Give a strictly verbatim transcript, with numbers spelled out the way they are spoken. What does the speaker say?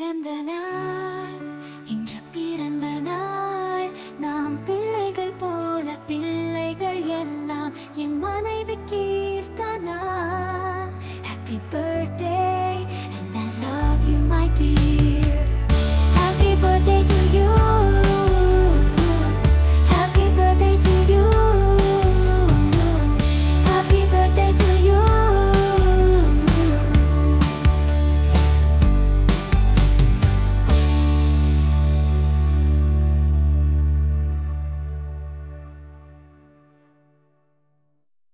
பிறந்த நாள், இன்று பிறந்த நாள். நாம் பிள்ளைகள் போல பிள்ளைகள் எல்லாம். என் மனைவி கீர்த்தனா. Happy birthday